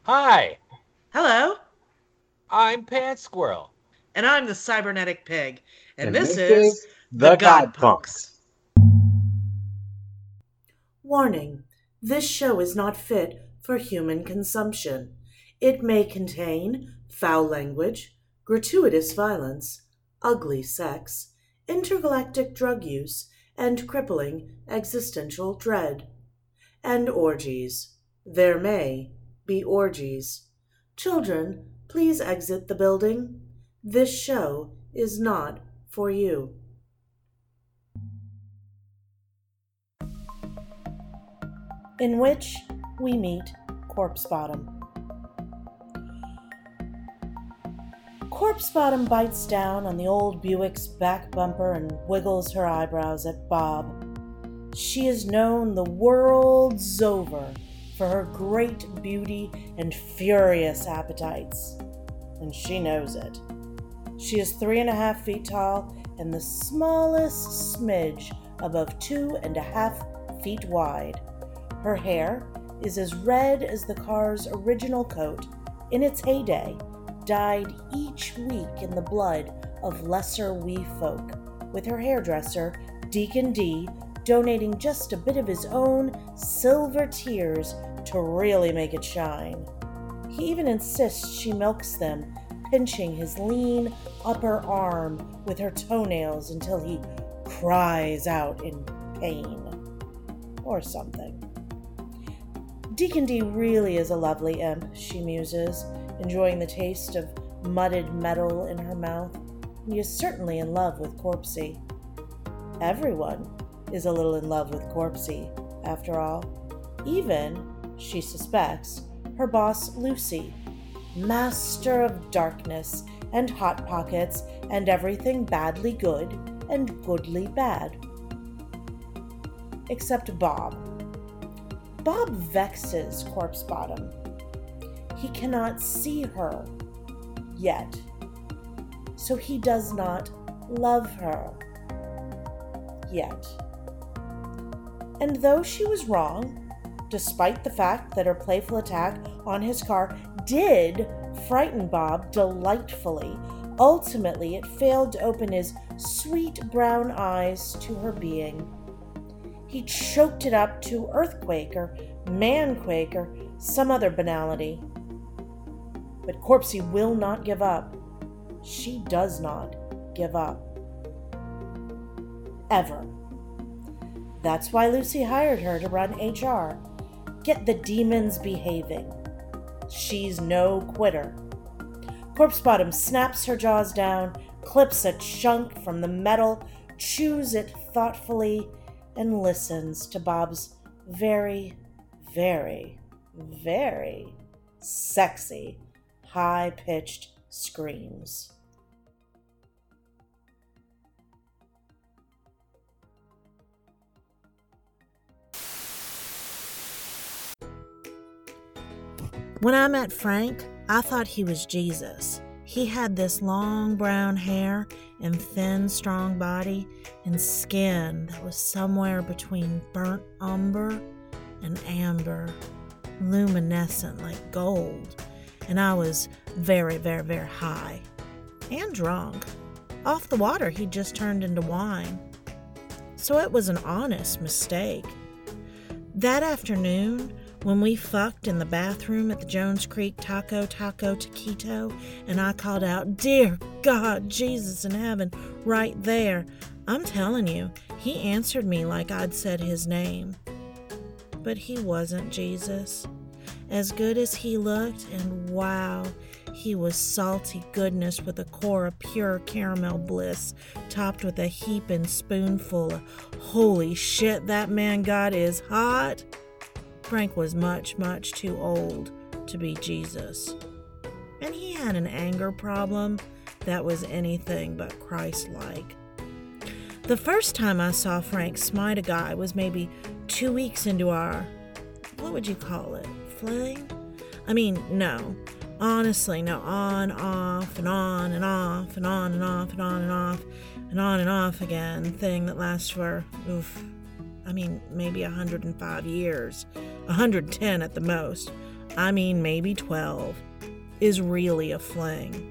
Hi, Hello, I'm Pant Squirrel. and I'm the cybernetic pig, and And this this is is the The God God Punks. Punks. Warning: this show is not fit for human consumption. It may contain foul language, gratuitous violence, ugly sex, intergalactic drug use, and crippling existential dread. And orgies. There may be orgies. Children, please exit the building. This show is not for you. In which we meet Corpse Bottom. Corpse Bottom bites down on the old Buick's back bumper and wiggles her eyebrows at Bob. She is known the world's over for her great beauty and furious appetites, and she knows it. She is 3.5 feet tall and the smallest smidge above 2.5 feet wide. Her hair is as red as the car's original coat, in its heyday, dyed each week in the blood of lesser wee folk, with her hairdresser, Deacon D, donating just a bit of his own silver tears to really make it shine. He even insists she milks them, pinching his lean upper arm with her toenails until he cries out in pain. Or something. Deacon D really is a lovely imp, she muses, enjoying the taste of mudded metal in her mouth. He is certainly in love with Corpsey. Everyone is a little in love with Corpsey, after all. Even, she suspects, her boss Lucy, master of darkness and hot pockets and everything badly good and goodly bad. Except Bob. Bob vexes Corpse Bottom. He cannot see her yet, so he does not love her yet. And though she was wrong, despite the fact that her playful attack on his car did frighten Bob delightfully, ultimately it failed to open his sweet brown eyes to her being. He choked it up to earthquake or manquake or some other banality. But Corpsey will not give up. She does not give up. Ever. That's why Lucy hired her to run HR. Get the demons behaving. She's no quitter. Corpse Bottom snaps her jaws down, clips a chunk from the metal, chews it thoughtfully, and listens to Bob's very, very, very sexy, high-pitched screams. When I met Frank, I thought he was Jesus. He had this long brown hair and thin, strong body and skin that was somewhere between burnt umber and amber, luminescent like gold. And I was very, very, very high and drunk. Off the water, he just turned into wine. So it was an honest mistake. That afternoon, when we fucked in the bathroom at the Jones Creek Taco Taquito, and I called out, "Dear God, Jesus in heaven," right there, I'm telling you, he answered me like I'd said his name. But he wasn't Jesus. As good as he looked, and wow, he was salty goodness with a core of pure caramel bliss, topped with a heaping spoonful of holy shit, that man God is hot. Frank was much, much too old to be Jesus. And he had an anger problem that was anything but Christ-like. The first time I saw Frank smite a guy was maybe 2 weeks into our, what would you call it, fling? I mean, no. Honestly, no. On, off, and on, and off, and on, and off, and on, and off, and on, and off again thing that lasts for, maybe 105 years. 110 at the most. I mean maybe 12, is really a fling.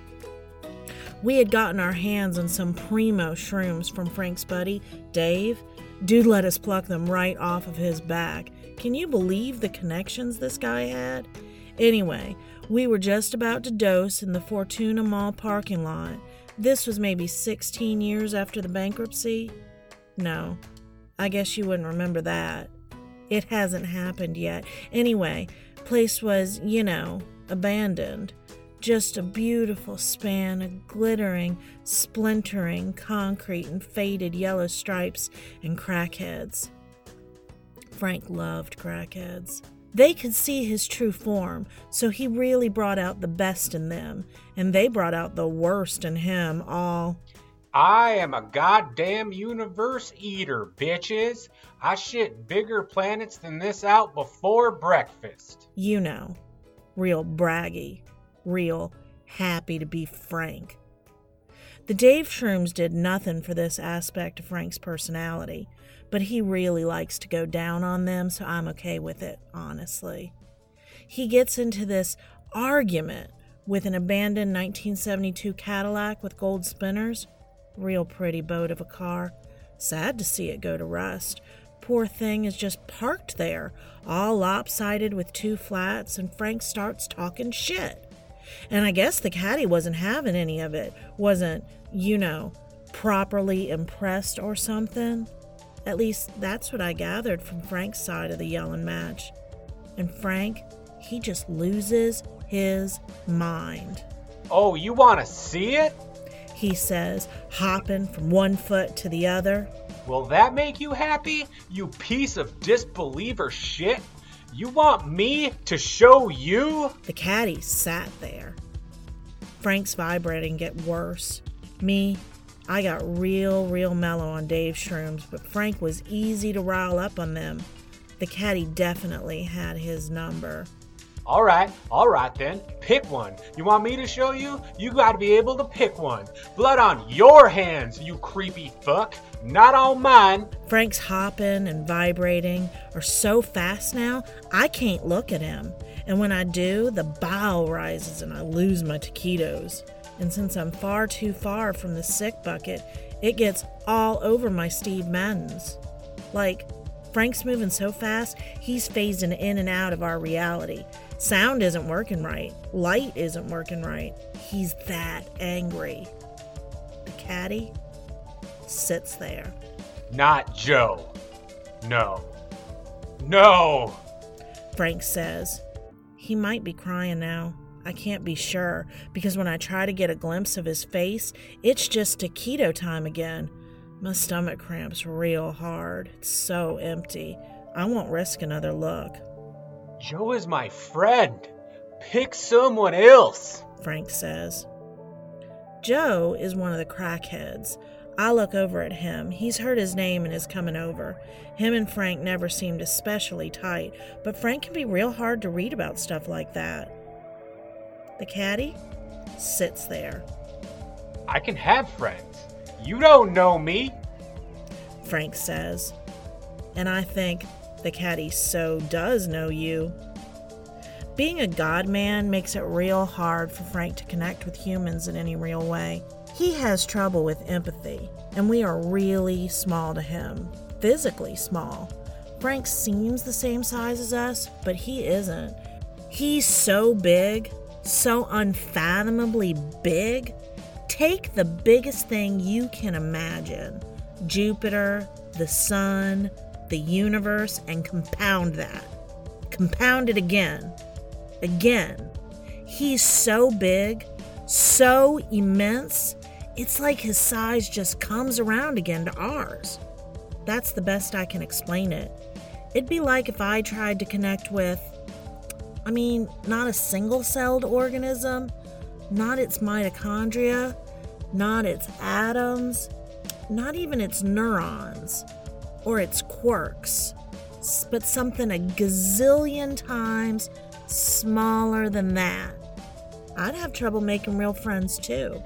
We had gotten our hands on some primo shrooms from Frank's buddy, Dave. Dude let us pluck them right off of his back. Can you believe the connections this guy had? Anyway, we were just about to dose in the Fortuna Mall parking lot. This was maybe 16 years after the bankruptcy. No, I guess you wouldn't remember that. It hasn't happened yet. Anyway, place was, abandoned. Just a beautiful span of glittering, splintering concrete and faded yellow stripes and crackheads. Frank loved crackheads. They could see his true form, so he really brought out the best in them, and they brought out the worst in him all. I am a goddamn universe eater, bitches. I shit bigger planets than this out before breakfast. Real braggy. Real happy to be Frank. The Dave shrooms did nothing for this aspect of Frank's personality, but he really likes to go down on them, so I'm okay with it, honestly. He gets into this argument with an abandoned 1972 Cadillac with gold spinners. Real pretty boat of a car. Sad to see it go to rust. Poor thing is just parked there, all lopsided with 2 flats, and Frank starts talking shit. And I guess the caddy wasn't having any of it, wasn't, properly impressed or something. At least that's what I gathered from Frank's side of the yelling match. And Frank, he just loses his mind. Oh, you want to see it? He says, hopping from one foot to the other. Will that make you happy, you piece of disbeliever shit? You want me to show you? The caddy sat there. Frank's vibrating get worse. Me, I got real mellow on Dave's shrooms, but Frank was easy to rile up on them. The caddy definitely had his number. All right then. Pick one. You want me to show you? You gotta be able to pick one. Blood on your hands, you creepy fuck. Not on mine. Frank's hopping and vibrating are so fast now, I can't look at him. And when I do, the bile rises and I lose my taquitos. And since I'm far too far from the sick bucket, it gets all over my Steve Maddens. Like, Frank's moving so fast, he's phasing in and out of our reality. Sound isn't working right. Light isn't working right. He's that angry. The caddy sits there. Not Joe. No. No! Frank says. He might be crying now. I can't be sure, because when I try to get a glimpse of his face, it's just taquito time again. My stomach cramps real hard. It's so empty. I won't risk another look. Joe is my friend. Pick someone else, Frank says. Joe is one of the crackheads. I look over at him. He's heard his name and is coming over. Him and Frank never seemed especially tight, but Frank can be real hard to read about stuff like that. The caddy sits there. I can have friends. You don't know me, Frank says. And I think the caddy so does know you. Being a god man makes it real hard for Frank to connect with humans in any real way. He has trouble with empathy, and we are really small to him. Physically small. Frank seems the same size as us, but he isn't. He's so big, so unfathomably big. Take the biggest thing you can imagine. Jupiter, the sun, the universe, and compound that. Compound it again. Again. He's so big, so immense, it's like his size just comes around again to ours. That's the best I can explain it. It'd be like if I tried to connect with, not a single-celled organism, not its mitochondria, not its atoms, not even its neurons, or its quarks, but something a gazillion times smaller than that. I'd have trouble making real friends too.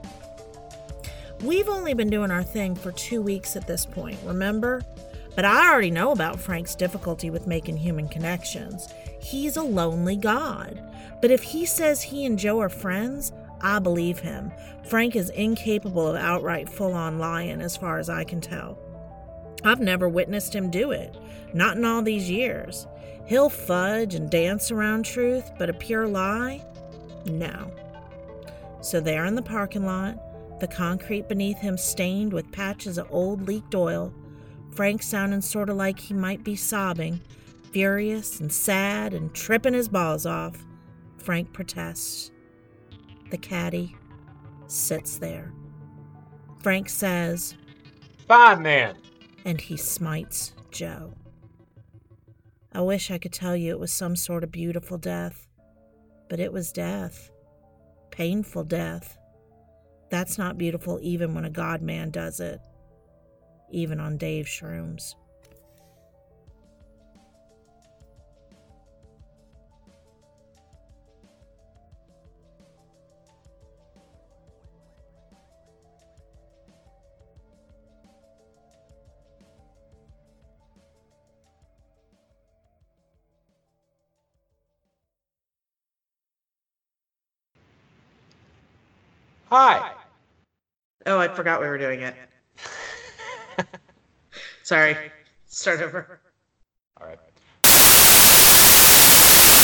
We've only been doing our thing for 2 weeks at this point, remember? But I already know about Frank's difficulty with making human connections. He's a lonely god. But if he says he and Joe are friends, I believe him. Frank is incapable of outright full-on lying as far as I can tell. I've never witnessed him do it, not in all these years. He'll fudge and dance around truth, but a pure lie? No. So there in the parking lot, the concrete beneath him stained with patches of old leaked oil, Frank sounding sort of like he might be sobbing, furious and sad and tripping his balls off. Frank protests. The caddy sits there. Frank says, "Fine then." And he smites Joe. I wish I could tell you it was some sort of beautiful death, but it was death. Painful death. That's not beautiful even when a god man does it. Even on Dave's shrooms. Hi. Oh, I forgot we were doing it. Sorry. Start over. All right.